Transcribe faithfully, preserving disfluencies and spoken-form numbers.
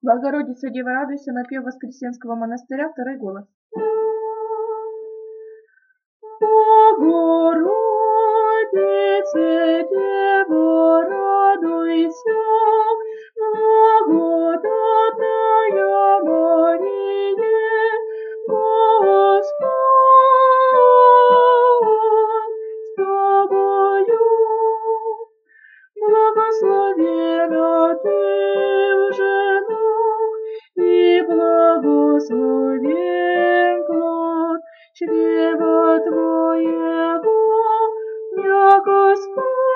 Богородица, Дева, радуйся, напев Воскресенского монастыря, второй голос. Богородице, Дева, радуйся, благодатная Мария, Господь с тобою. Благословена ты в женах, и благословен плод чрева твоего, я Господь.